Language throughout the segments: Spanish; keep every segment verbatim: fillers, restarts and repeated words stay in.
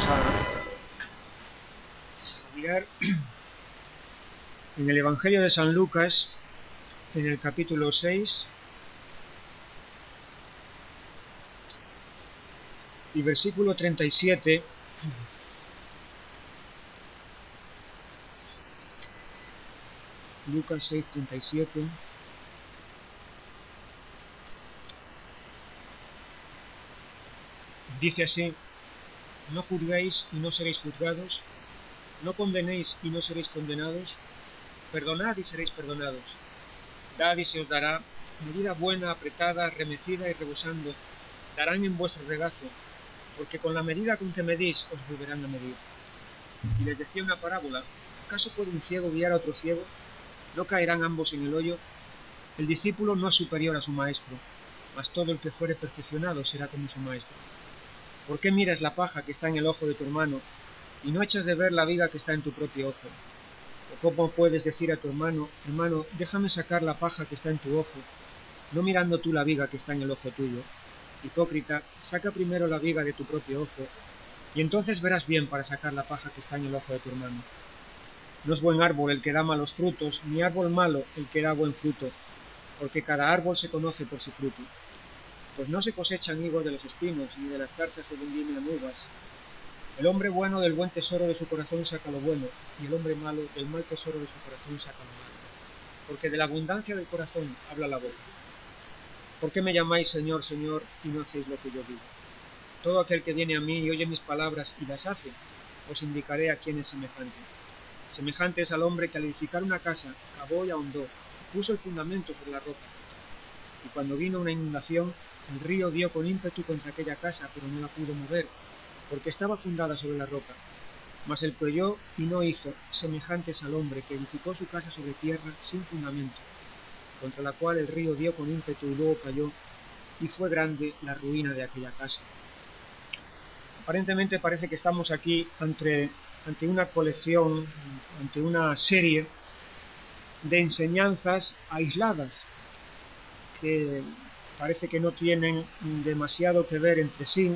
a, a mirar en el Evangelio de San Lucas, en el capítulo seis, y versículo treinta y siete. Lucas seis, treinta y siete. Dice así: no juzguéis y no seréis juzgados, no condenéis y no seréis condenados, perdonad y seréis perdonados, dad y se os dará, medida buena, apretada, remecida y rebosando, darán en vuestro regazo, porque con la medida con que medís os volverán a medir. Y les decía una parábola: ¿acaso puede un ciego guiar a otro ciego? ¿No caerán ambos en el hoyo? El discípulo no es superior a su maestro, mas todo el que fuere perfeccionado será como su maestro. ¿Por qué miras la paja que está en el ojo de tu hermano, y no echas de ver la viga que está en tu propio ojo? ¿O cómo puedes decir a tu hermano: hermano, déjame sacar la paja que está en tu ojo, no mirando tú la viga que está en el ojo tuyo? Hipócrita, saca primero la viga de tu propio ojo, y entonces verás bien para sacar la paja que está en el ojo de tu hermano. No es buen árbol el que da malos frutos, ni árbol malo el que da buen fruto, porque cada árbol se conoce por su fruto. Pues no se cosechan higos de los espinos, ni de las zarzas se vendimian uvas. El hombre bueno del buen tesoro de su corazón saca lo bueno, y el hombre malo del mal tesoro de su corazón saca lo malo. Porque de la abundancia del corazón habla la boca. ¿Por qué me llamáis Señor, Señor, y no hacéis lo que yo digo? Todo aquel que viene a mí y oye mis palabras y las hace, os indicaré a quién es semejante. Semejante es al hombre que al edificar una casa cavó y ahondó, puso el fundamento sobre la roca. Y cuando vino una inundación, el río dio con ímpetu contra aquella casa, pero no la pudo mover, porque estaba fundada sobre la roca. Mas el que oyó y no hizo, semejante es al hombre que edificó su casa sobre tierra sin fundamento, contra la cual el río dio con ímpetu y luego cayó, y fue grande la ruina de aquella casa. Aparentemente parece que estamos aquí ante, ante una colección, ante una serie de enseñanzas aisladas, que parece que no tienen demasiado que ver entre sí,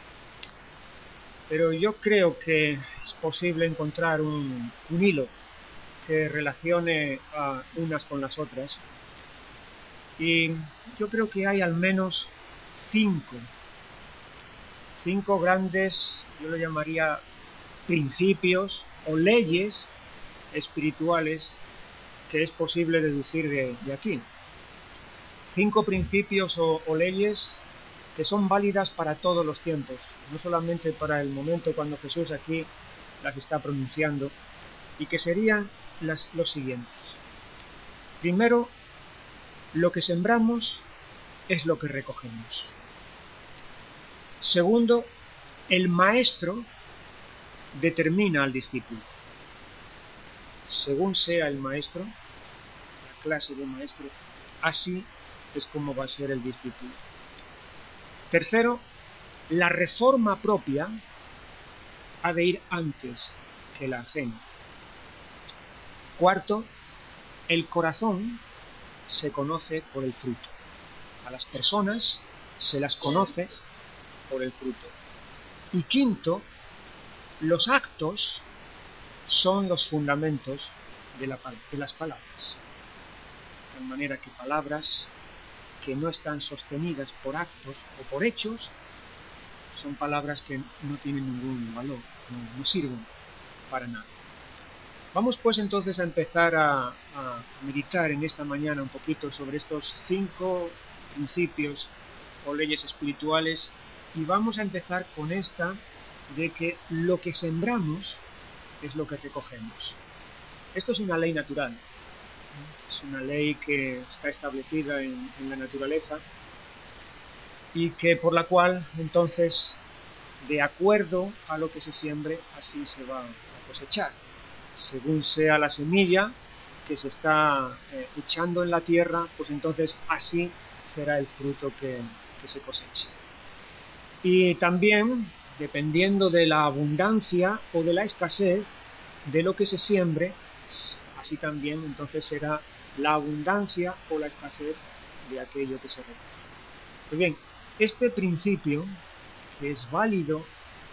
pero yo creo que es posible encontrar un, un hilo que relacione a unas con las otras, y yo creo que hay al menos cinco, cinco grandes, yo lo llamaría principios o leyes espirituales que es posible deducir de, de aquí. Cinco principios o, o leyes que son válidas para todos los tiempos, no solamente para el momento cuando Jesús aquí las está pronunciando, y que serían las, los siguientes. Primero, lo que sembramos es lo que recogemos. Segundo, el maestro determina al discípulo. Según sea el maestro, la clase de maestro, así es como va a ser el discípulo. Tercero, la reforma propia ha de ir antes que la ajena. Cuarto, el corazón se conoce por el fruto. A las personas se las conoce por el fruto. Y quinto, los actos son los fundamentos de, la, de las palabras. De manera que palabras que no están sostenidas por actos o por hechos son palabras que no tienen ningún valor, no, no sirven para nada. Vamos pues entonces a empezar a, a meditar en esta mañana un poquito sobre estos cinco principios o leyes espirituales, y vamos a empezar con esta de que lo que sembramos es lo que recogemos. Esto es una ley natural, es una ley que está establecida en, en la naturaleza, y que por la cual entonces, de acuerdo a lo que se siembre, así se va a cosechar. Según sea la semilla que se está eh, echando en la tierra, pues entonces así será el fruto que, que se coseche. Y también, dependiendo de la abundancia o de la escasez de lo que se siembre, así también entonces será la abundancia o la escasez de aquello que se recoge. Pues bien, este principio, que es válido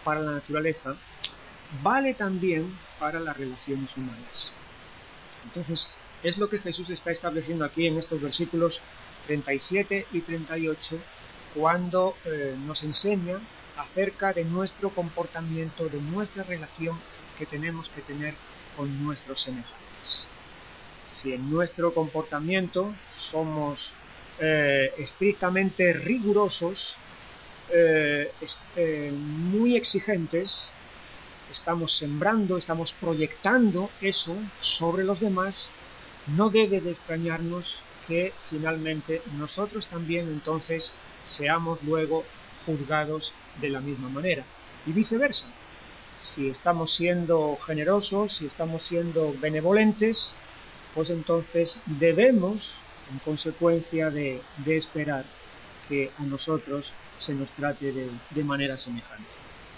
para la naturaleza, vale también para las relaciones humanas. Entonces, es lo que Jesús está estableciendo aquí en estos versículos treinta y siete y treinta y ocho, cuando eh, nos enseña acerca de nuestro comportamiento, de nuestra relación que tenemos que tener con nuestros semejantes. Si en nuestro comportamiento somos eh, estrictamente rigurosos, eh, es, eh, muy exigentes, estamos sembrando, estamos proyectando eso sobre los demás, no debe de extrañarnos que finalmente nosotros también entonces seamos luego juzgados de la misma manera. Y viceversa, si estamos siendo generosos, si estamos siendo benevolentes, pues entonces debemos, en consecuencia de, de esperar que a nosotros se nos trate de, de manera semejante.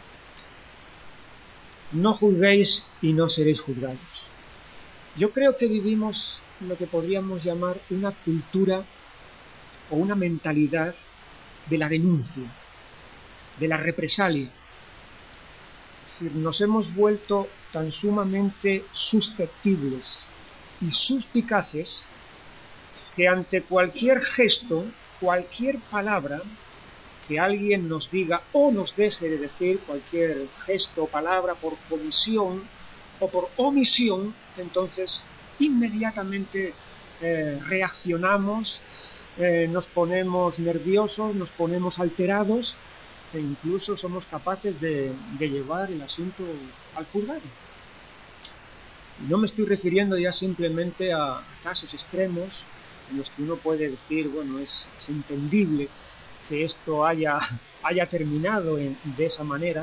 No juzguéis y no seréis juzgados. Yo creo que vivimos lo que podríamos llamar una cultura o una mentalidad de la denuncia, de la represalia. Es decir, nos hemos vuelto tan sumamente susceptibles y suspicaces que ante cualquier gesto, cualquier palabra que alguien nos diga o nos deje de decir, cualquier gesto o palabra por comisión o por omisión, entonces inmediatamente eh, reaccionamos, eh, nos ponemos nerviosos, nos ponemos alterados e incluso somos capaces de, de llevar el asunto al juzgado. No me estoy refiriendo ya simplemente a casos extremos en los que uno puede decir, bueno, es, es entendible que esto haya, haya terminado en, de esa manera,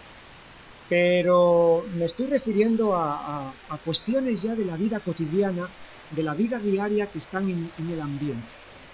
pero me estoy refiriendo a, a, a cuestiones ya de la vida cotidiana, de la vida diaria que están en, en el ambiente.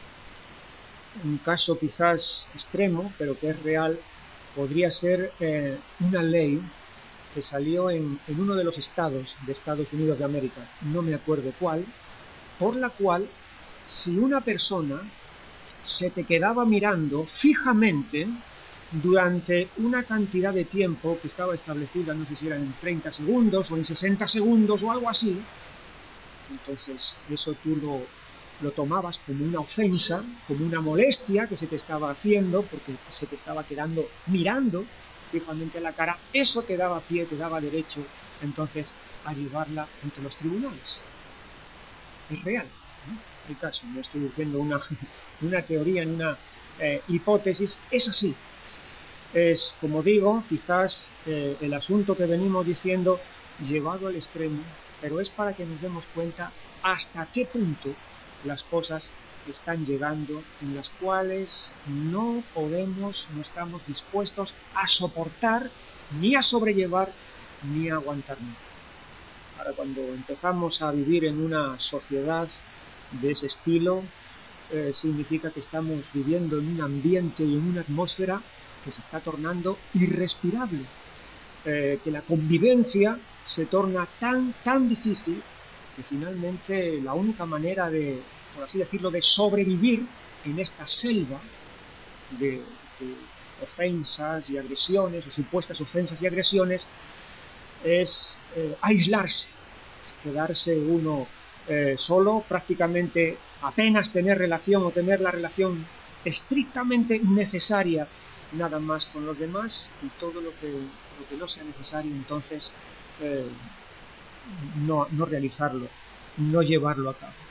Un caso quizás extremo, pero que es real, podría ser eh, una ley que salió en, en uno de los estados de Estados Unidos de América, no me acuerdo cuál, por la cual si una persona se te quedaba mirando fijamente durante una cantidad de tiempo que estaba establecida, no sé si era en treinta segundos o en sesenta segundos o algo así, entonces eso tú lo, lo tomabas como una ofensa, como una molestia que se te estaba haciendo porque se te estaba quedando mirando fijamente a la cara, eso te daba pie, te daba derecho entonces a llevarla entre los tribunales. Es real, ¿no? El caso, no estoy diciendo una, una teoría, ni una eh, hipótesis, es así. Es, como digo, quizás eh, el asunto que venimos diciendo llevado al extremo, pero es para que nos demos cuenta hasta qué punto las cosas están llegando, en las cuales no podemos, no estamos dispuestos a soportar, ni a sobrellevar, ni a aguantar nada. Ahora, cuando empezamos a vivir en una sociedad de ese estilo, eh, significa que estamos viviendo en un ambiente y en una atmósfera que se está tornando irrespirable, eh, que la convivencia se torna tan, tan difícil que finalmente la única manera de, por así decirlo, de sobrevivir en esta selva de, de ofensas y agresiones, o supuestas ofensas y agresiones, es eh, aislarse, es quedarse uno eh, solo, prácticamente apenas tener relación o tener la relación estrictamente necesaria nada más con los demás, y todo lo que, lo que no sea necesario entonces eh, no, no realizarlo, no llevarlo a cabo.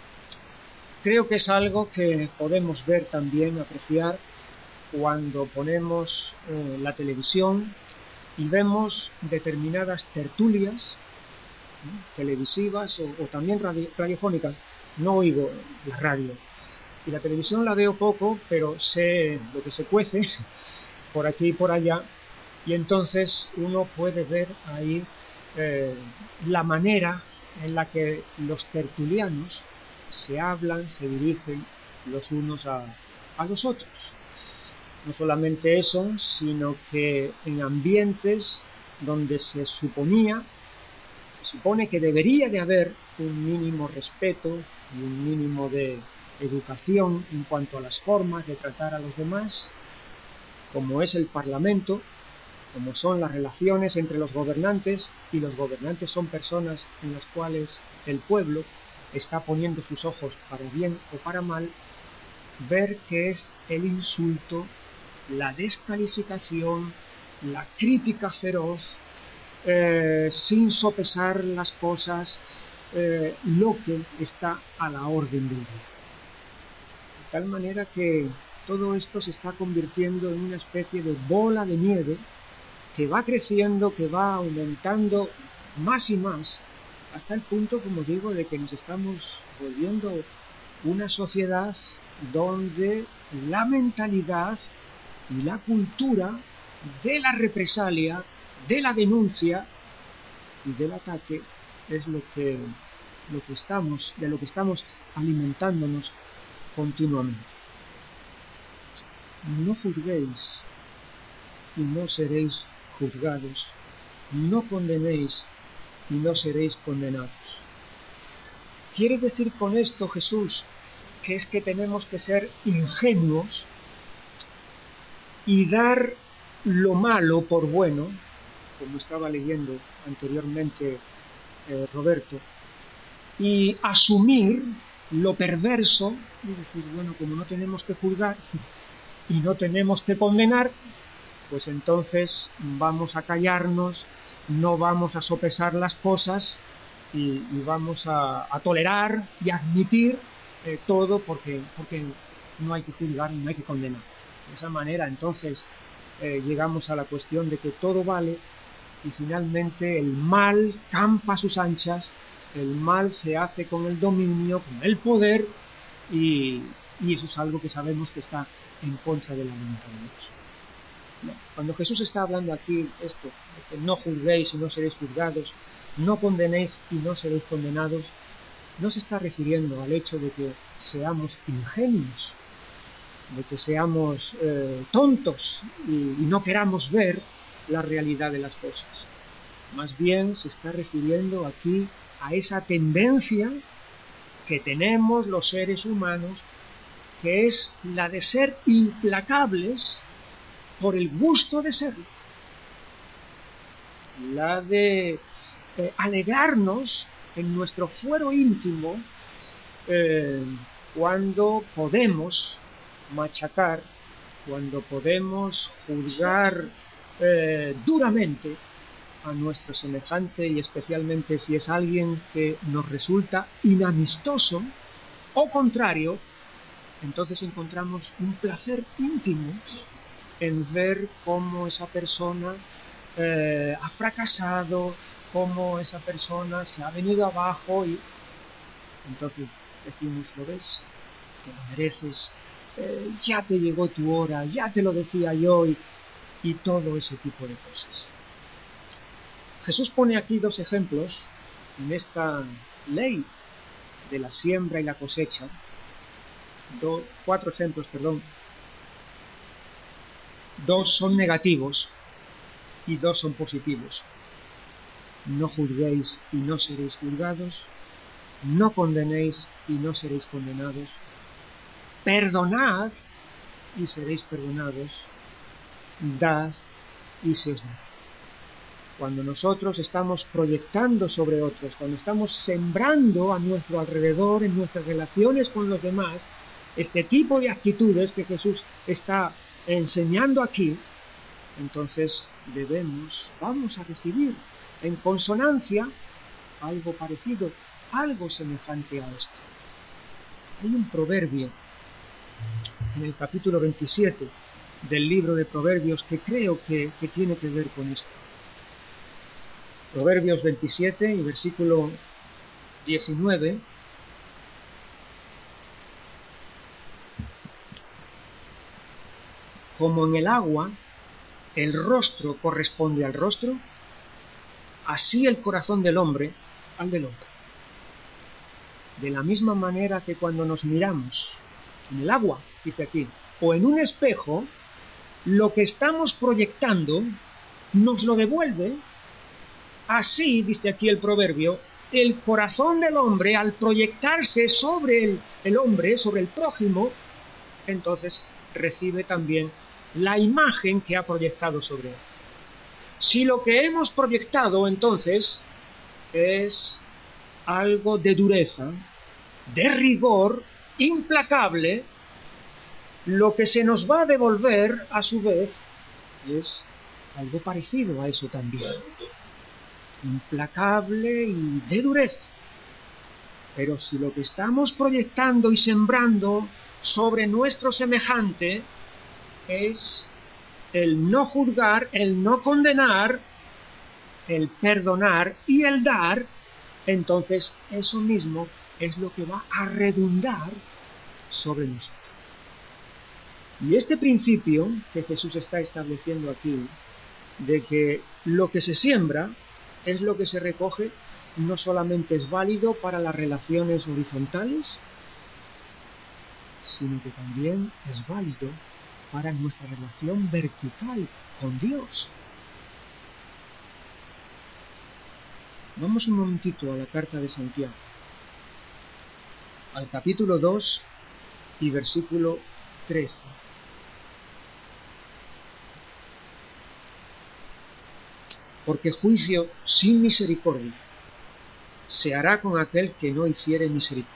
Creo que es algo que podemos ver también, apreciar, cuando ponemos eh, la televisión y vemos determinadas tertulias, ¿no?, televisivas o, o también radio, radiofónicas. No oigo la radio y la televisión la veo poco, pero sé lo que se cuece por aquí y por allá, y entonces uno puede ver ahí eh, la manera en la que los tertulianos se hablan, se dirigen los unos a, a los otros. No solamente eso, sino que en ambientes donde se suponía, se supone que debería de haber un mínimo respeto y un mínimo de educación en cuanto a las formas de tratar a los demás, como es el Parlamento, como son las relaciones entre los gobernantes, y los gobernantes son personas en las cuales el pueblo está poniendo sus ojos para bien o para mal, ver que es el insulto, la descalificación, la crítica feroz, eh, sin sopesar las cosas, eh, lo que está a la orden del día. De tal manera que todo esto se está convirtiendo en una especie de bola de nieve que va creciendo, que va aumentando más y más, hasta el punto, como digo, de que nos estamos volviendo una sociedad donde la mentalidad y la cultura de la represalia, de la denuncia y del ataque es lo que, lo que estamos, de lo que estamos alimentándonos continuamente. No juzguéis y no seréis juzgados, no condenéis y no seréis condenados. ¿Quiere decir con esto Jesús que es que tenemos que ser ingenuos y dar lo malo por bueno, como estaba leyendo anteriormente eh, Roberto, y asumir lo perverso, y decir, bueno, como no tenemos que juzgar y no tenemos que condenar, pues entonces vamos a callarnos, no vamos a sopesar las cosas y, y vamos a, a tolerar y admitir eh, todo porque, porque no hay que juzgar y no hay que condenar. De esa manera entonces eh, llegamos a la cuestión de que todo vale y finalmente el mal campa a sus anchas, el mal se hace con el dominio, con el poder y, y eso es algo que sabemos que está en contra de la voluntad de Dios. No. Cuando Jesús está hablando aquí esto, de que no juzguéis y no seréis juzgados, no condenéis y no seréis condenados, no se está refiriendo al hecho de que seamos ingenuos, de que seamos eh, tontos y, y no queramos ver la realidad de las cosas. Más bien se está refiriendo aquí a esa tendencia que tenemos los seres humanos, que es la de ser implacables por el gusto de serlo, la de eh, alegrarnos en nuestro fuero íntimo eh, cuando podemos machacar, cuando podemos juzgar eh, duramente a nuestro semejante, y especialmente si es alguien que nos resulta inamistoso o contrario, entonces encontramos un placer íntimo en ver cómo esa persona eh, ha fracasado, cómo esa persona se ha venido abajo y entonces decimos, ¿lo ves? Te lo mereces, eh, ya te llegó tu hora, ya te lo decía yo y, y todo ese tipo de cosas. Jesús pone aquí dos ejemplos en esta ley de la siembra y la cosecha, do, cuatro ejemplos, perdón. Dos son negativos y dos son positivos. No juzguéis y no seréis juzgados, no condenéis y no seréis condenados, perdonad y seréis perdonados, dad y se os dará. Cuando nosotros estamos proyectando sobre otros, cuando estamos sembrando a nuestro alrededor, en nuestras relaciones con los demás, este tipo de actitudes que Jesús está enseñando aquí, entonces debemos, vamos a recibir en consonancia algo parecido, algo semejante a esto. Hay un proverbio en el capítulo veintisiete del libro de Proverbios que creo que, que tiene que ver con esto. Proverbios veintisiete y versículo diecinueve. Como en el agua el rostro corresponde al rostro, así el corazón del hombre al del hombre. De la misma manera que cuando nos miramos en el agua, dice aquí, o en un espejo, lo que estamos proyectando nos lo devuelve. Así, dice aquí el proverbio, el corazón del hombre, al proyectarse sobre el, el hombre, sobre el prójimo, entonces recibe también la imagen que ha proyectado sobre él. Si lo que hemos proyectado entonces es algo de dureza, de rigor, implacable, lo que se nos va a devolver a su vez es algo parecido a eso también. Implacable y de dureza. Pero si lo que estamos proyectando y sembrando sobre nuestro semejante es el no juzgar, el no condenar, el perdonar y el dar, entonces eso mismo es lo que va a redundar sobre nosotros. Y este principio que Jesús está estableciendo aquí, de que lo que se siembra es lo que se recoge, no solamente es válido para las relaciones horizontales, sino que también es válido para nuestra relación vertical con Dios. Vamos un momentito a la carta de Santiago, al capítulo dos y versículo trece. Porque juicio sin misericordia se hará con aquel que no hiciere misericordia.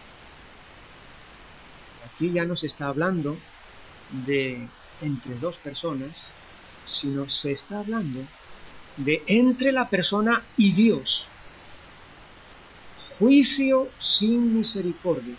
Aquí ya no se está hablando de entre dos personas, sino se está hablando de entre la persona y Dios. Juicio sin misericordia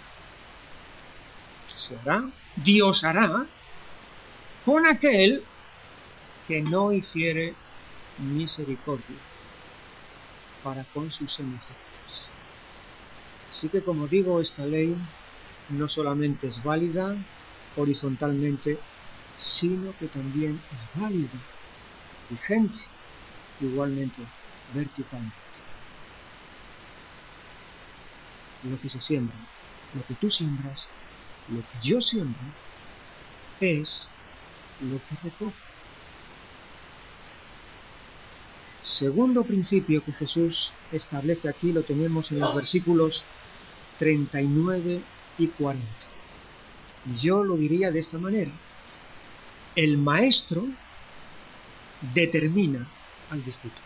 se hará, Dios hará, con aquel que no hiciere misericordia para con sus semejantes. Así que, como digo, esta ley no solamente es válida horizontalmente, sino que también es válida, vigente, igualmente verticalmente. Lo que se siembra, lo que tú siembras, lo que yo siembro, es lo que recoge. Segundo principio que Jesús establece aquí lo tenemos en los versículos treinta y nueve y cuarenta. Yo lo diría de esta manera: el maestro determina al discípulo.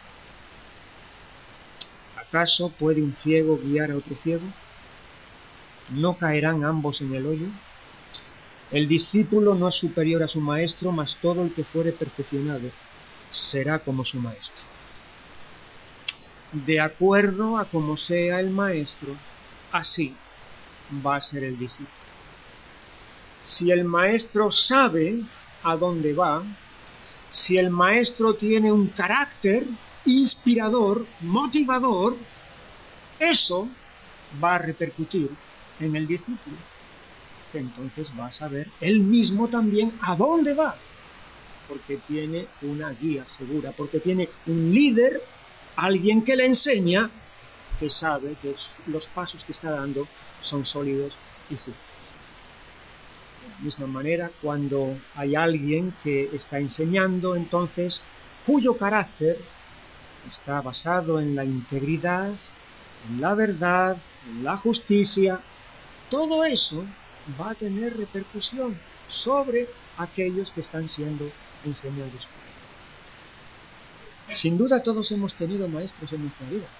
¿Acaso puede un ciego guiar a otro ciego? ¿No caerán ambos en el hoyo? El discípulo no es superior a su maestro, mas todo el que fuere perfeccionado será como su maestro. De acuerdo a como sea el maestro, así va a ser el discípulo. Si el maestro sabe a dónde va, si el maestro tiene un carácter inspirador, motivador, eso va a repercutir en el discípulo, que entonces va a saber él mismo también a dónde va, porque tiene una guía segura, porque tiene un líder, alguien que le enseña, que sabe que los pasos que está dando son sólidos y firmes. De la misma manera, cuando hay alguien que está enseñando, entonces, cuyo carácter está basado en la integridad, en la verdad, en la justicia, todo eso va a tener repercusión sobre aquellos que están siendo enseñados. Sin duda todos hemos tenido maestros en nuestra vida.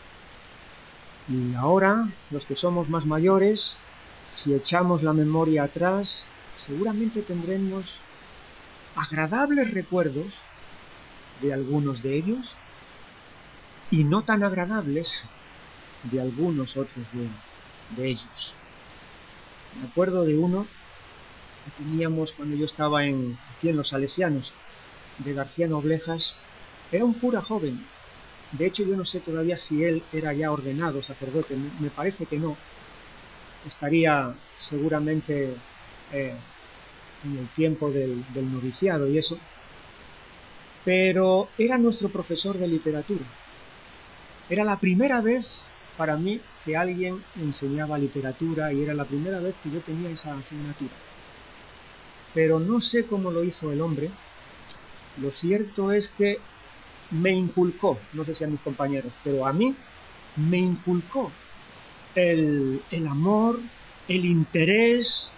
Y ahora, los que somos más mayores, si echamos la memoria atrás, seguramente tendremos agradables recuerdos de algunos de ellos y no tan agradables de algunos otros de, de ellos. Me acuerdo de uno que teníamos cuando yo estaba en, aquí en los Salesianos, de García Noblejas. Era un cura joven. De hecho, yo no sé todavía si él era ya ordenado sacerdote. Me parece que no. Estaría seguramente eh, en el tiempo del, del noviciado y eso. Pero era nuestro profesor de literatura. Era la primera vez para mí que alguien enseñaba literatura y era la primera vez que yo tenía esa asignatura. Pero no sé cómo lo hizo el hombre. Lo cierto es que me inculcó, no sé si a mis compañeros, pero a mí me inculcó el, el amor, el interés,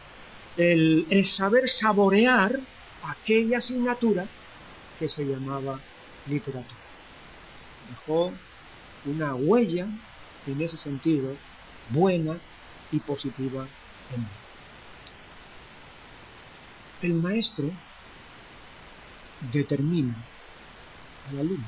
el, el saber saborear aquella asignatura que se llamaba literatura. Dejó una huella en ese sentido buena y positiva en mí. El maestro determina al alumno.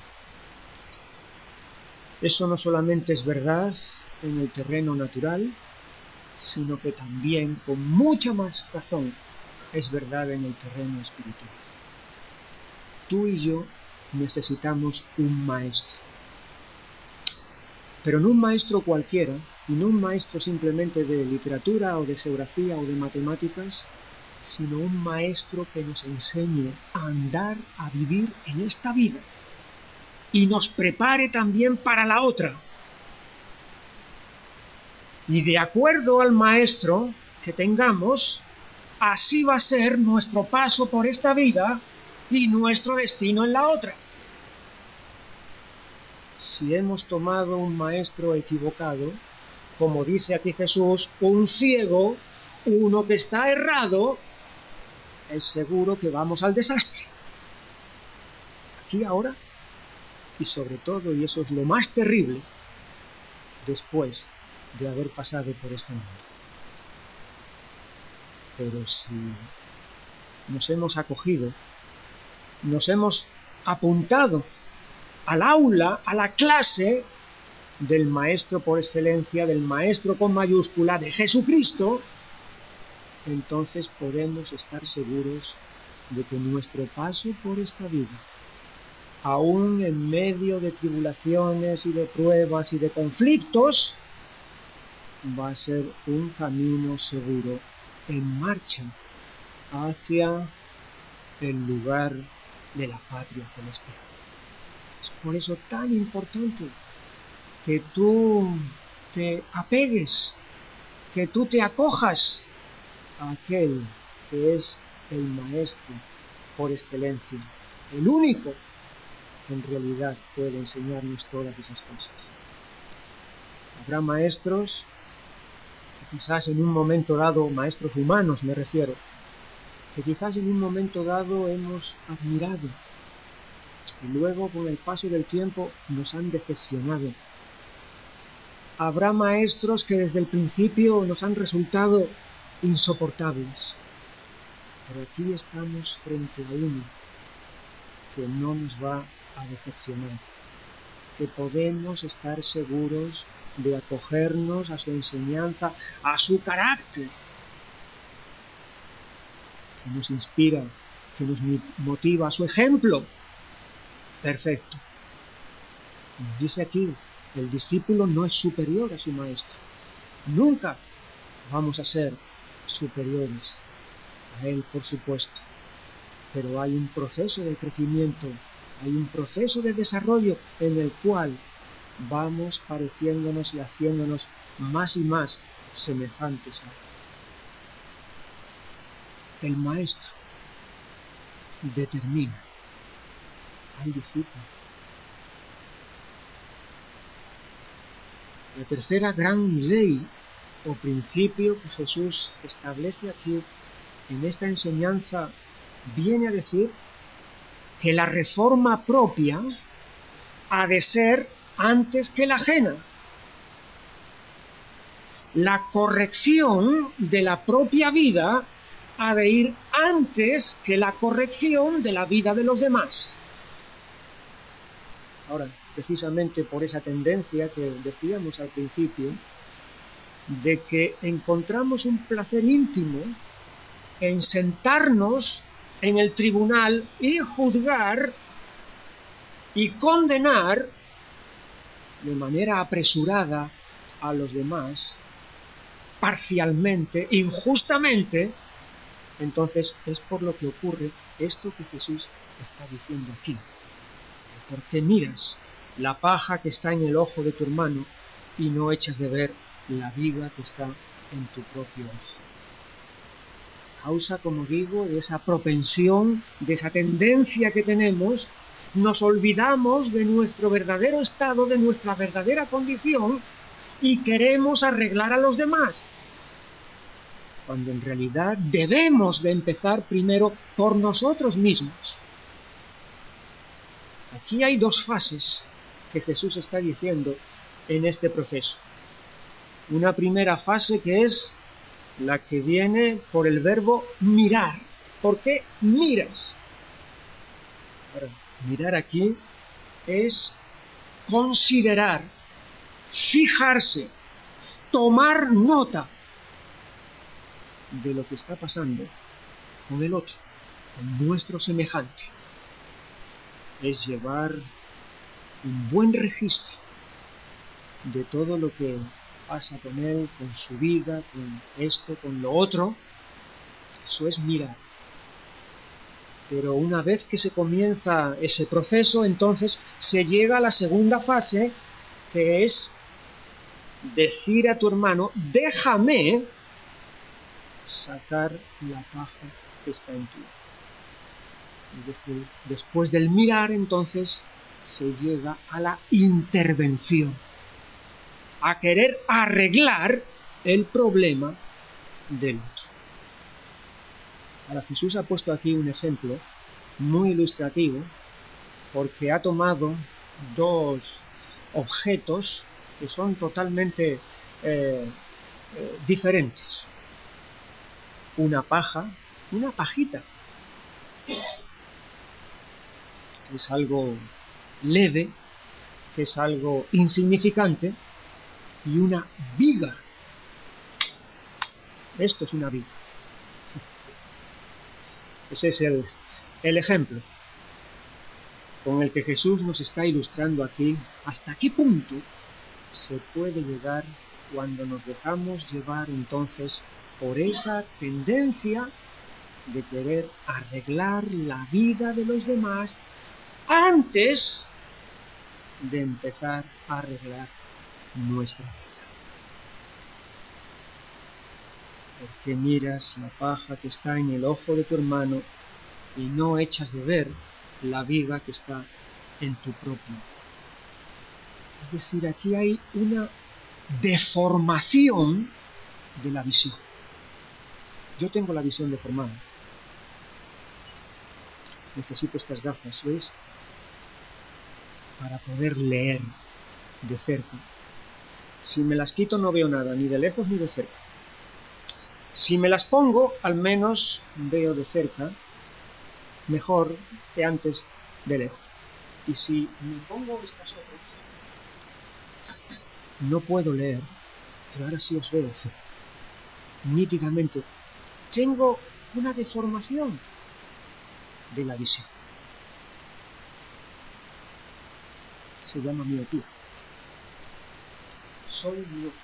Eso no solamente es verdad en el terreno natural, sino que también, con mucha más razón, es verdad en el terreno espiritual. Tú y yo necesitamos un maestro. Pero no un maestro cualquiera, y no un maestro simplemente de literatura o de geografía o de matemáticas, sino un maestro que nos enseñe a andar, a vivir en esta vida y nos prepare también para la otra. Y de acuerdo al maestro que tengamos, así va a ser nuestro paso por esta vida y nuestro destino en la otra. Si hemos tomado un maestro equivocado, como dice aquí Jesús, un ciego, uno que está errado, es seguro que vamos al desastre. Aquí ahora, y sobre todo, y eso es lo más terrible, después de haber pasado por este mundo. Pero si nos hemos acogido, nos hemos apuntado al aula, a la clase del maestro por excelencia, del maestro con mayúscula, de Jesucristo, entonces podemos estar seguros de que nuestro paso por esta vida, aún en medio de tribulaciones y de pruebas y de conflictos, va a ser un camino seguro en marcha hacia el lugar de la patria celestial. Es por eso tan importante que tú te apegues, que tú te acojas a aquel que es el maestro por excelencia, el único que en realidad puede enseñarnos todas esas cosas. Habrá maestros que quizás en un momento dado, maestros humanos me refiero, que quizás en un momento dado hemos admirado y luego con el paso del tiempo nos han decepcionado. Habrá maestros que desde el principio nos han resultado insoportables, pero aquí estamos frente a uno que no nos va a decepcionar, que podemos estar seguros de acogernos a su enseñanza, a su carácter, que nos inspira, que nos motiva, a su ejemplo perfecto. Como dice aquí, el discípulo no es superior a su maestro. Nunca vamos a ser superiores a él, por supuesto. Pero hay un proceso de crecimiento, hay un proceso de desarrollo en el cual vamos pareciéndonos y haciéndonos más y más semejantes a él. El maestro determina al discípulo. La tercera gran ley o principio que Jesús establece aquí en esta enseñanza viene a decir que la reforma propia ha de ser antes que la ajena. La corrección de la propia vida ha de ir antes que la corrección de la vida de los demás. Ahora, precisamente por esa tendencia que decíamos al principio, de que encontramos un placer íntimo en sentarnos en el tribunal y juzgar y condenar de manera apresurada a los demás, parcialmente, injustamente, entonces es por lo que ocurre esto que Jesús está diciendo aquí. Porque miras la paja que está en el ojo de tu hermano y no echas de ver la viga que está en tu propio ojo. Causa, como digo, de esa propensión, de esa tendencia que tenemos, nos olvidamos de nuestro verdadero estado, de nuestra verdadera condición y queremos arreglar a los demás. Cuando en realidad debemos de empezar primero por nosotros mismos. Aquí hay dos fases que Jesús está diciendo en este proceso. Una primera fase que es la que viene por el verbo mirar. ¿Por qué miras? Ahora, mirar aquí es considerar, fijarse, tomar nota de lo que está pasando con el otro, con nuestro semejante. Es llevar un buen registro de todo lo que pasa con él, con su vida, con esto, con lo otro. Eso es mirar. Pero una vez que se comienza ese proceso, entonces se llega a la segunda fase, que es decir a tu hermano, déjame sacar la paja que está en ti. Es decir, después del mirar, entonces se llega a la intervención, a querer arreglar el problema del otro. Ahora, Jesús ha puesto aquí un ejemplo muy ilustrativo, porque ha tomado dos objetos que son totalmente eh, eh, diferentes. Una paja, una pajita, que es algo leve, que es algo insignificante, y una viga. Esto es una viga. Ese es el, el ejemplo con el que Jesús nos está ilustrando aquí hasta qué punto se puede llegar cuando nos dejamos llevar entonces por esa tendencia de querer arreglar la vida de los demás antes de empezar a arreglar nuestra vida. Porque miras la paja que está en el ojo de tu hermano y no echas de ver la viga que está en tu propio. Es decir, aquí hay una deformación de la visión. Yo tengo la visión deformada. Necesito estas gafas, ¿veis? Para poder leer de cerca. Si me las quito no veo nada, ni de lejos ni de cerca. Si me las pongo, al menos veo de cerca, mejor que antes de lejos. Y si me pongo estas otras, no puedo leer, pero ahora sí os veo nítidamente. Tengo una deformación de la visión. Se llama miopía. Soy miopía.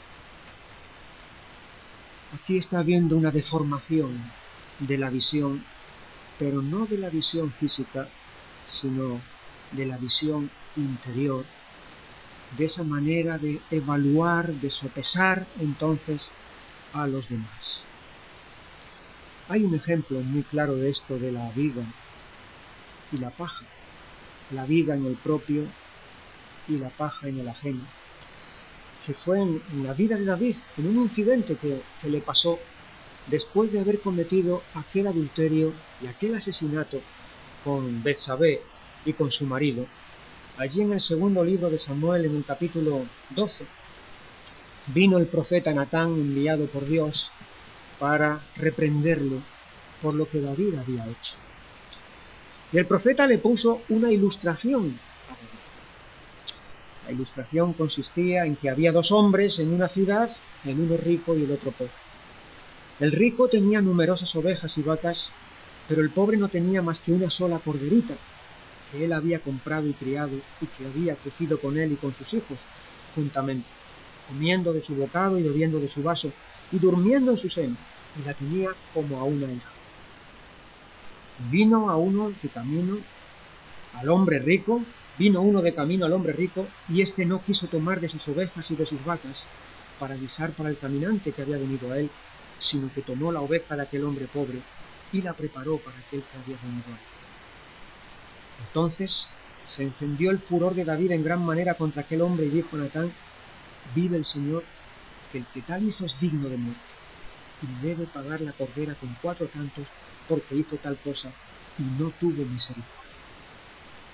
Aquí está habiendo una deformación de la visión, pero no de la visión física, sino de la visión interior, de esa manera de evaluar, de sopesar entonces a los demás. Hay un ejemplo muy claro de esto de la viga y la paja, la viga en el propio y la paja en el ajeno, que fue en, en la vida de David, en un incidente que, que le pasó después de haber cometido aquel adulterio y aquel asesinato con Betsabé y con su marido. Allí en el segundo libro de Samuel, en el capítulo doce, vino el profeta Natán, enviado por Dios, para reprenderlo por lo que David había hecho. Y el profeta le puso una ilustración a David. La ilustración consistía en que había dos hombres en una ciudad, el uno rico y el otro pobre. El rico tenía numerosas ovejas y vacas, pero el pobre no tenía más que una sola corderita, que él había comprado y criado y que había crecido con él y con sus hijos juntamente, comiendo de su bocado y bebiendo de su vaso y durmiendo en su seno, y la tenía como a una hija. Vino a uno de camino al hombre rico, vino uno de camino al hombre rico, y éste no quiso tomar de sus ovejas y de sus vacas para guisar para el caminante que había venido a él, sino que tomó la oveja de aquel hombre pobre y la preparó para aquel que había venido a él. Entonces se encendió el furor de David en gran manera contra aquel hombre y dijo a Natán: vive el Señor, que el que tal hizo es digno de muerte, y debe pagar la cordera con cuatro tantos porque hizo tal cosa y no tuvo misericordia.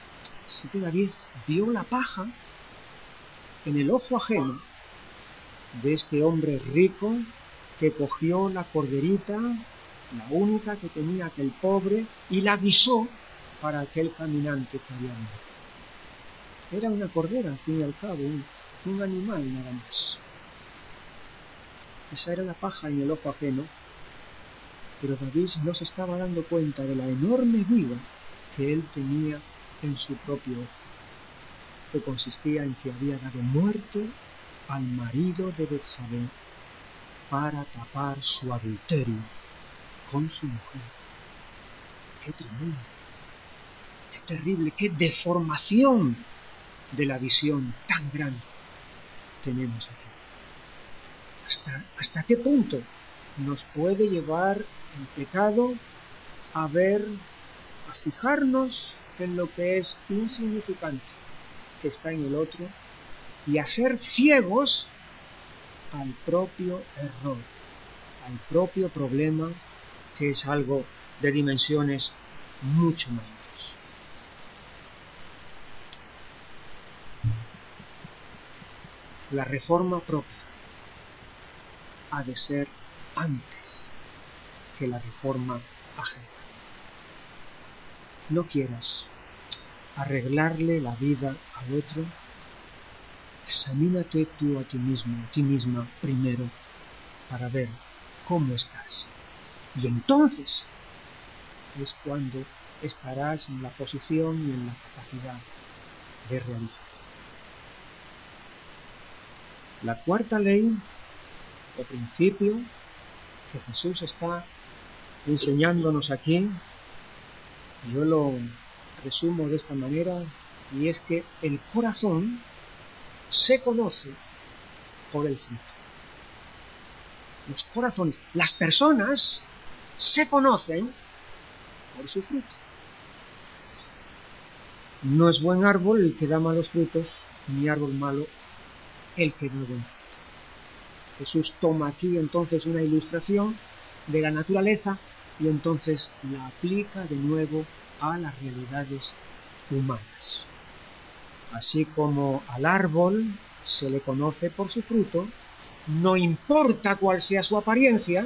sí que David vio la paja en el ojo ajeno de este hombre rico que cogió la corderita, la única que tenía aquel pobre, y la guisó para aquel caminante que había venido. Era una cordera, al fin y al cabo, un, un animal nada más. Esa era la paja en el ojo ajeno, pero David no se estaba dando cuenta de la enorme vida que él tenía en su propio ojo, que consistía en que había dado muerte al marido de Betsabé para tapar su adulterio con su mujer. ¡Qué tremendo! ¡Qué terrible! ¡Qué deformación de la visión tan grande tenemos aquí! ¿Hasta, hasta qué punto nos puede llevar el pecado a ver, a fijarnos en lo que es insignificante que está en el otro y a ser ciegos al propio error, al propio problema, que es algo de dimensiones mucho mayores? La reforma propia ha de ser antes que la reforma ajena. No quieras arreglarle la vida al otro, examínate tú a ti mismo, a ti misma primero, para ver cómo estás. Y entonces es cuando estarás en la posición y en la capacidad de realizar. La cuarta ley, o principio, que Jesús está enseñándonos aquí, yo lo resumo de esta manera, y es que el corazón se conoce por el fruto. Los corazones, las personas se conocen por su fruto. No es buen árbol el que da malos frutos, ni árbol malo el que da buen fruto. Jesús toma aquí entonces una ilustración de la naturaleza y entonces la aplica de nuevo a las realidades humanas. Así como al árbol se le conoce por su fruto, no importa cuál sea su apariencia.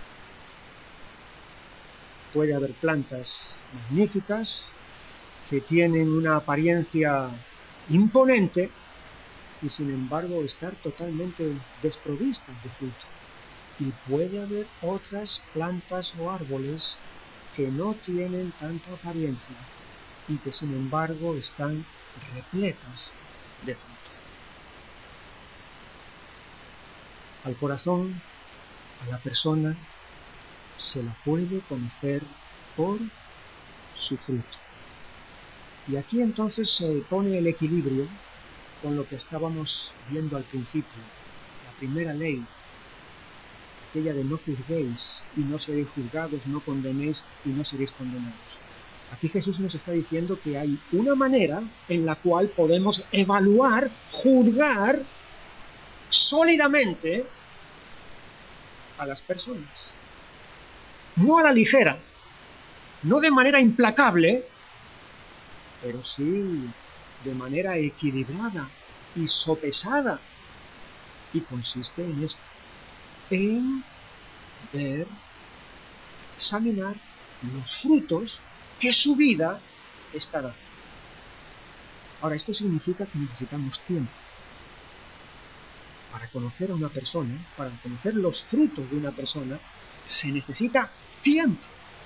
Puede haber plantas magníficas que tienen una apariencia imponente y sin embargo estar totalmente desprovistas de fruto. Y puede haber otras plantas o árboles que no tienen tanta apariencia y que sin embargo están repletas de fruto. Al corazón, a la persona, se la puede conocer por su fruto. Y aquí entonces se pone el equilibrio con lo que estábamos viendo al principio. La primera ley, aquella de no juzguéis y no seréis juzgados, no condenéis y no seréis condenados. Aquí Jesús nos está diciendo que hay una manera en la cual podemos evaluar, juzgar sólidamente a las personas. No a la ligera, no de manera implacable, pero sí de manera equilibrada y sopesada. Y consiste en esto, en ver, examinar los frutos que su vida está dando. Ahora, esto significa que necesitamos tiempo. Para conocer a una persona, para conocer los frutos de una persona, se necesita tiempo.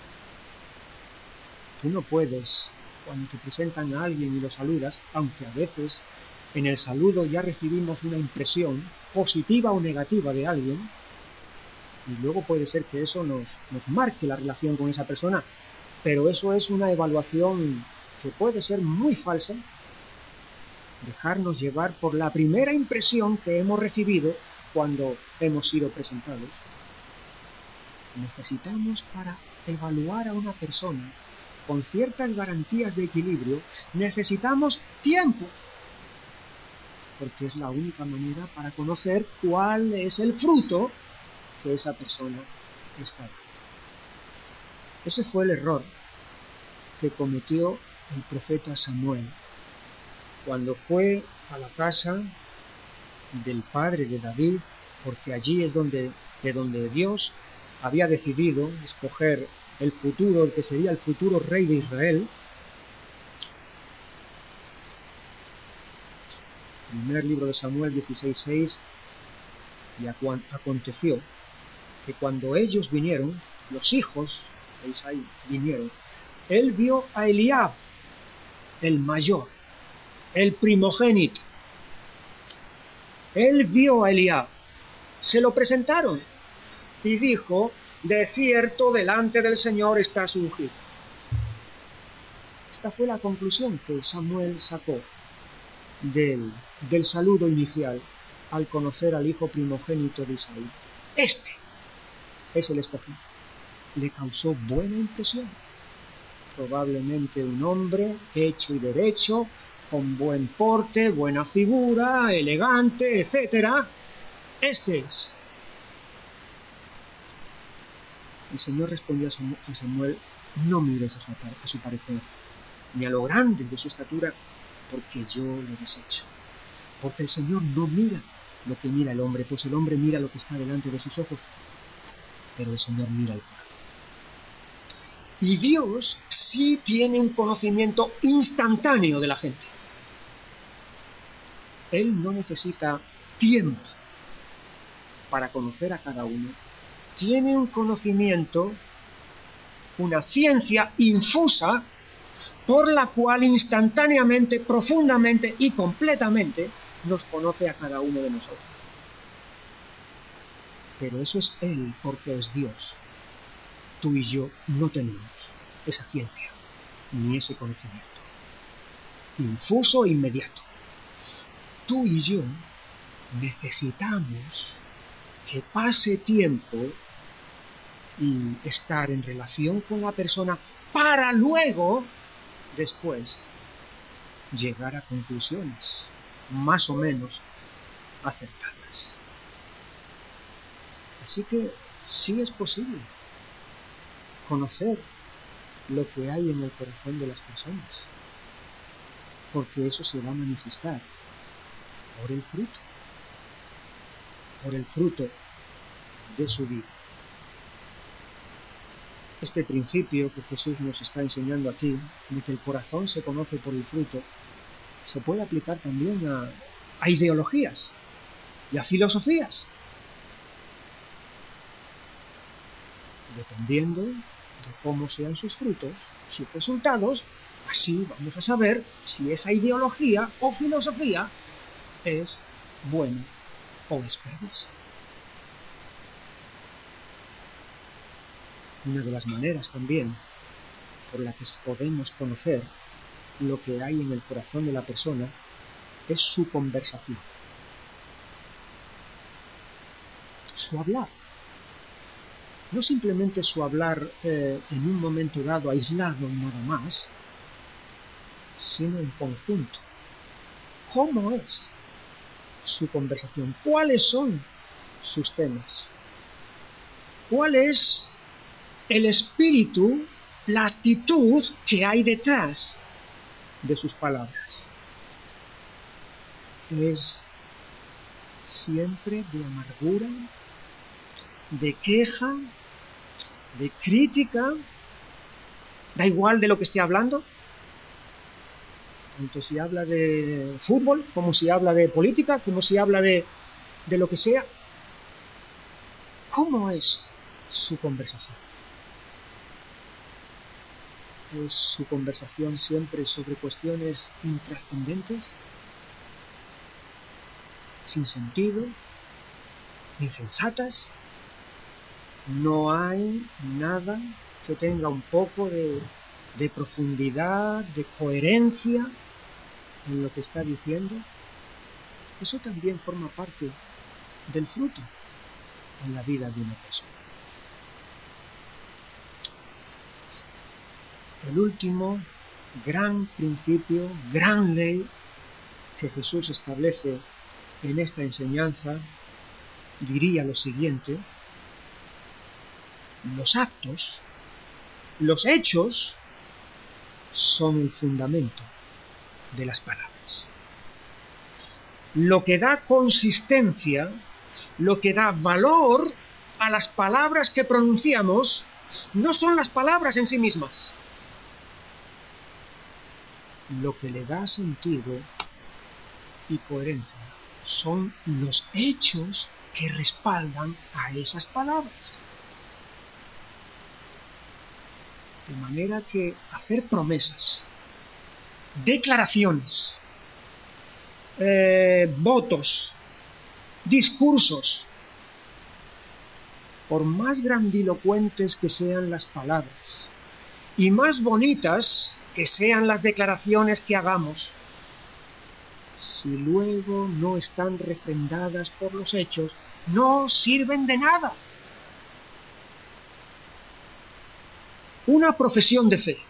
Tú no puedes, cuando te presentan a alguien y lo saludas, aunque a veces en el saludo ya recibimos una impresión positiva o negativa de alguien, y luego puede ser que eso nos, nos marque la relación con esa persona, pero eso es una evaluación que puede ser muy falsa, dejarnos llevar por la primera impresión que hemos recibido cuando hemos sido presentados. Necesitamos, para evaluar a una persona con ciertas garantías de equilibrio, necesitamos tiempo, porque es la única manera para conocer cuál es el fruto que esa persona está dando. Ese fue el error que cometió el profeta Samuel cuando fue a la casa del padre de David, porque allí es donde, de donde Dios había decidido escoger el futuro, el que sería el futuro rey de Israel. Primer libro de Samuel dieciséis seis, y aconteció que cuando ellos vinieron, los hijos de Isaí vinieron, él vio a Eliab, el mayor, el primogénito. Él vio a Eliab, se lo presentaron y dijo: de cierto delante del Señor está su ungido. Esta fue la conclusión que Samuel sacó del, del saludo inicial al conocer al hijo primogénito de Isaí. Este es el escogido. Le causó buena impresión. Probablemente un hombre hecho y derecho, con buen porte, buena figura, elegante, etcétera. Este es. El Señor respondió a Samuel: no mires a su, a su parecer, ni a lo grande de su estatura, porque yo lo desecho. Porque el Señor no mira lo que mira el hombre, pues el hombre mira lo que está delante de sus ojos, pero el Señor mira el corazón. Y Dios sí tiene un conocimiento instantáneo de la gente. Él no necesita tiempo para conocer a cada uno. Tiene un conocimiento, una ciencia infusa, por la cual instantáneamente, profundamente y completamente nos conoce a cada uno de nosotros. Pero eso es Él, porque es Dios. Tú y yo no tenemos esa ciencia, ni ese conocimiento infuso e inmediato. Tú y yo necesitamos que pase tiempo y estar en relación con la persona para luego, después, llegar a conclusiones más o menos acertadas. Así que sí es posible conocer lo que hay en el corazón de las personas, porque eso se va a manifestar por el fruto, por el fruto de su vida. Este principio que Jesús nos está enseñando aquí, de que el corazón se conoce por el fruto, se puede aplicar también a, a ideologías y a filosofías. Dependiendo de cómo sean sus frutos, sus resultados, así vamos a saber si esa ideología o filosofía es buena o es perversa. Una de las maneras también por la que podemos conocer lo que hay en el corazón de la persona es su conversación, su hablar. No simplemente su hablar eh, en un momento dado aislado nada más, sino en conjunto. ¿Cómo es su conversación? ¿Cuáles son sus temas? ¿Cuál es el espíritu, la actitud que hay detrás de sus palabras? ¿Es siempre de amargura, de queja, de crítica? ¿Da igual de lo que esté hablando? Tanto si habla de fútbol, como si habla de política, como si habla de, de lo que sea. ¿Cómo es su conversación? ¿Es su conversación siempre sobre cuestiones intrascendentes, sin sentido, insensatas? No hay nada que tenga un poco de, de profundidad, de coherencia en lo que está diciendo. Eso también forma parte del fruto en la vida de una persona. El último gran principio, gran ley que Jesús establece en esta enseñanza diría lo siguiente: los actos, los hechos son el fundamento de las palabras. palabras. Lo que da consistencia, lo que da valor a las palabras que pronunciamos, no son las palabras en sí mismas. Lo que le da sentido y coherencia son los hechos que respaldan a esas palabras. De manera que hacer promesas, declaraciones, eh, votos, discursos, por más grandilocuentes que sean las palabras y más bonitas que sean las declaraciones que hagamos, si luego no están refrendadas por los hechos, no sirven de nada. Una profesión de fe,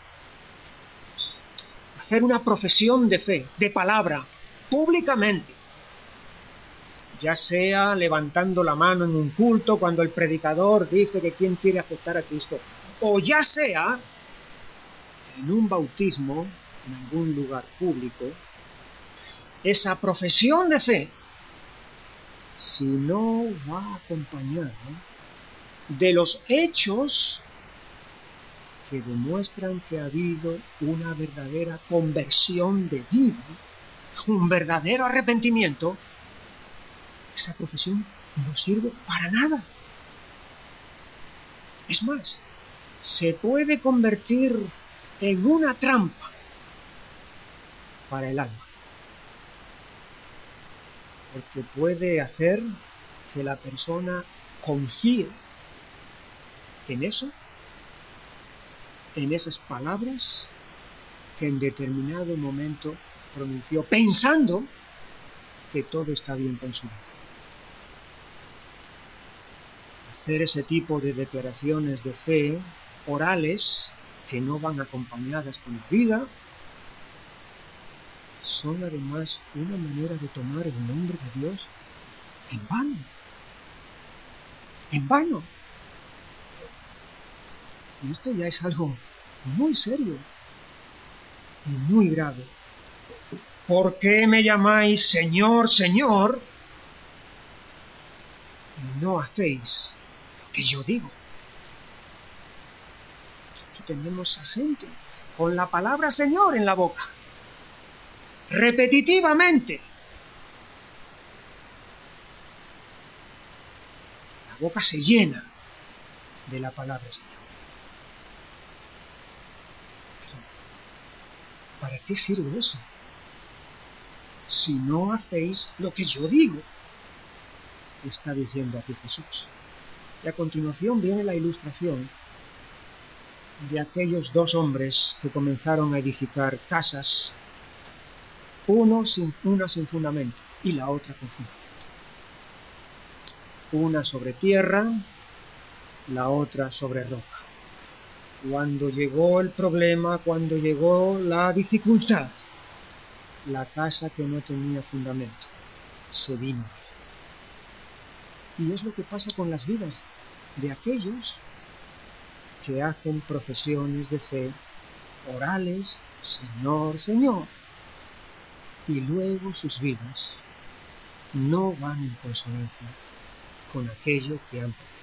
hacer una profesión de fe, de palabra, públicamente, ya sea levantando la mano en un culto cuando el predicador dice que quién quiere aceptar a Cristo, o ya sea en un bautismo en algún lugar público, esa profesión de fe, si no va acompañada de los hechos que demuestran que ha habido una verdadera conversión de vida, un verdadero arrepentimiento, esa profesión no sirve para nada. Es más, se puede convertir en una trampa para el alma, porque puede hacer que la persona confíe en eso, en esas palabras que en determinado momento pronunció, pensando que todo está bien con su vida. Hacer ese tipo de declaraciones de fe orales que no van acompañadas con la vida son además una manera de tomar el nombre de Dios en vano. En vano. Y esto ya es algo muy serio y muy grave. ¿Por qué me llamáis Señor, Señor, y no hacéis lo que yo digo? Aquí tenemos a gente con la palabra Señor en la boca, repetitivamente. La boca se llena de la palabra Señor. ¿Para qué sirve eso? Si no hacéis lo que yo digo, está diciendo aquí Jesús. Y a continuación viene la ilustración de aquellos dos hombres que comenzaron a edificar casas, uno sin, una sin fundamento y la otra con fundamento. Una sobre tierra, la otra sobre roca. Cuando llegó el problema, cuando llegó la dificultad, la casa que no tenía fundamento se vino. Y es lo que pasa con las vidas de aquellos que hacen profesiones de fe orales, Señor, Señor, y luego sus vidas no van en consonancia con aquello que han prometido.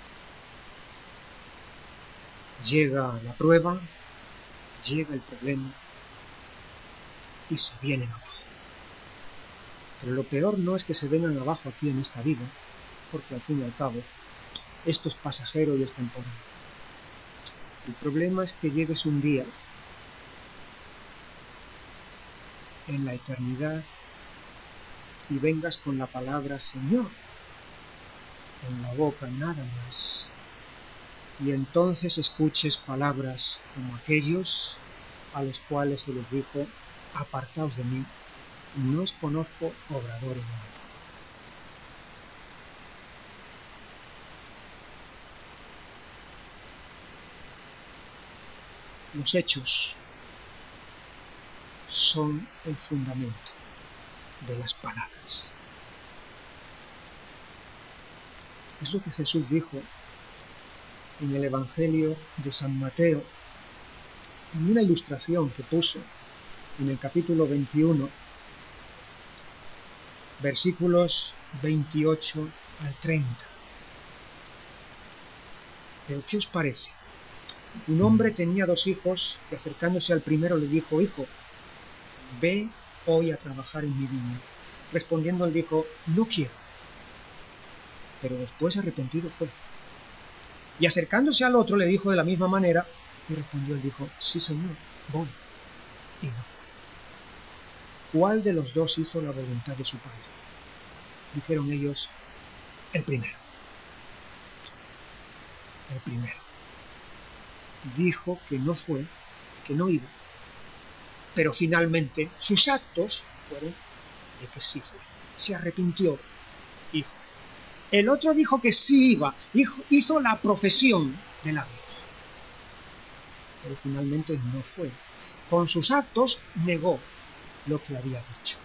Llega la prueba, llega el problema y se vienen abajo. Pero lo peor no es que se vengan abajo aquí en esta vida, porque al fin y al cabo esto es pasajero y es temporal. El problema es que llegues un día en la eternidad y vengas con la palabra Señor en la boca, nada más, y entonces escuches palabras como aquellos a los cuales se les dijo: apartaos de mí, no os conozco, obradores de maldad. Los hechos son el fundamento de las palabras. Es lo que Jesús dijo en el Evangelio de San Mateo, en una ilustración que puso en el capítulo veintiuno versículos veintiocho al treinta. Pero ¿qué os parece? Un hombre tenía dos hijos y acercándose al primero le dijo: hijo, ve hoy a trabajar en mi viña. Respondiendo él dijo: no quiero. Pero después arrepentido fue. Y acercándose al otro le dijo de la misma manera, y respondió él dijo: sí, señor, voy. Y no fue. ¿Cuál de los dos hizo la voluntad de su padre? Dijeron ellos: el primero. El primero. Dijo que no fue, que no iba, pero finalmente sus actos fueron de que sí fue. Se arrepintió y fue. El otro dijo que sí iba, hizo la profesión de labios, pero finalmente no fue. Con sus actos negó lo que había dicho.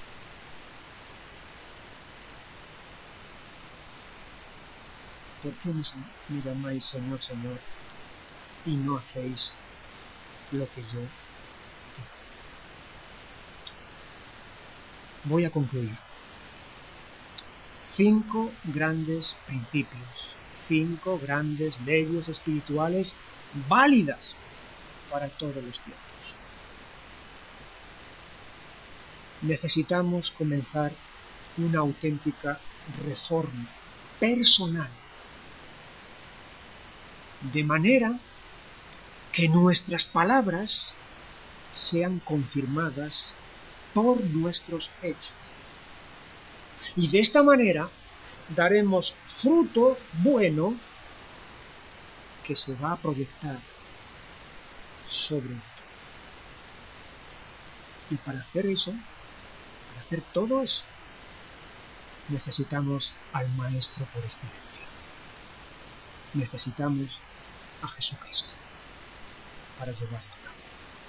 ¿Por qué me llamáis Señor, Señor, y no hacéis lo que yo digo? Voy a concluir. Cinco grandes principios, cinco grandes leyes espirituales válidas para todos los tiempos. Necesitamos comenzar una auténtica reforma personal, de manera que nuestras palabras sean confirmadas por nuestros hechos. Y de esta manera daremos fruto bueno que se va a proyectar sobre otros. Y para hacer eso, para hacer todo eso, necesitamos al Maestro por excelencia. Necesitamos a Jesucristo para llevarlo a cabo.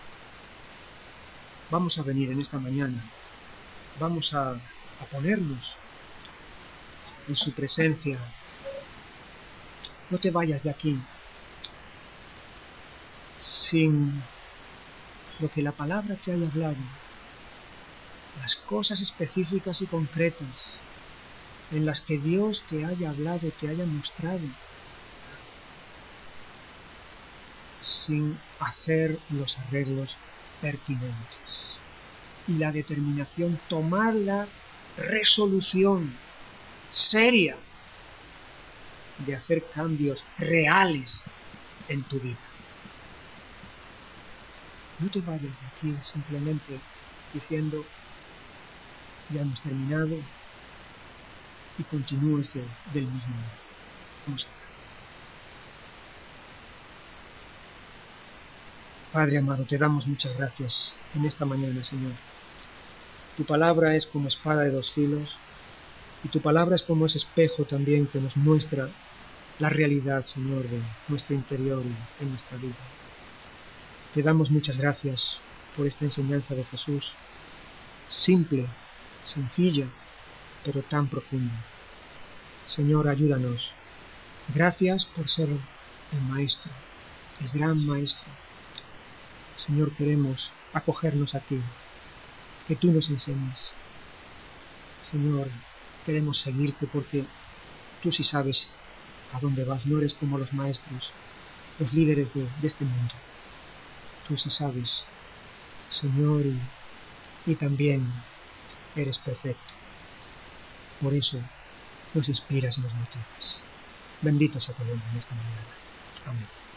Vamos a venir en esta mañana, vamos a, a ponernos en su presencia. No te vayas de aquí sin lo que la palabra te haya hablado, las cosas específicas y concretas en las que Dios te haya hablado, te haya mostrado, sin hacer los arreglos pertinentes. Y la determinación, tomar la resolución seria de hacer cambios reales en tu vida. No te vayas de aquí simplemente diciendo: ya hemos terminado, y continúes de, del mismo modo. Vamos a ver. Padre amado, te damos muchas gracias en esta mañana, Señor. Tu palabra es como espada de dos filos, y tu palabra es como ese espejo también que nos muestra la realidad, Señor, de nuestro interior y en nuestra vida. Te damos muchas gracias por esta enseñanza de Jesús, simple, sencilla, pero tan profunda. Señor, ayúdanos. Gracias por ser el Maestro, el gran Maestro. Señor, queremos acogernos a ti, que tú nos enseñes. Señor, queremos seguirte porque tú sí sabes a dónde vas. No eres como los maestros, los líderes de, de este mundo. Tú sí sabes, Señor, y, y también eres perfecto. Por eso nos inspiras y nos motivas. Bendito sea tu nombre en esta mañana. Amén.